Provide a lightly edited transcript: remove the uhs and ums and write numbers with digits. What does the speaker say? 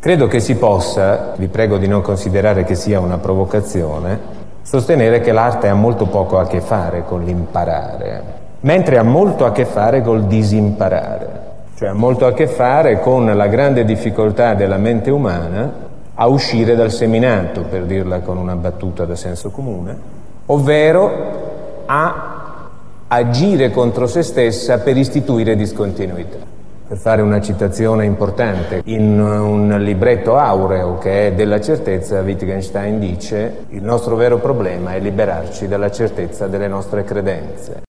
Credo che si possa, vi prego di non considerare che sia una provocazione, sostenere che l'arte ha molto poco a che fare con l'imparare, mentre ha molto a che fare col disimparare, cioè ha molto a che fare con la grande difficoltà della mente umana a uscire dal seminato, per dirla con una battuta da senso comune, ovvero a agire contro se stessa per istituire discontinuità. Per fare una citazione importante, in un libretto aureo che è della certezza, Wittgenstein dice: il nostro vero problema è liberarci dalla certezza delle nostre credenze.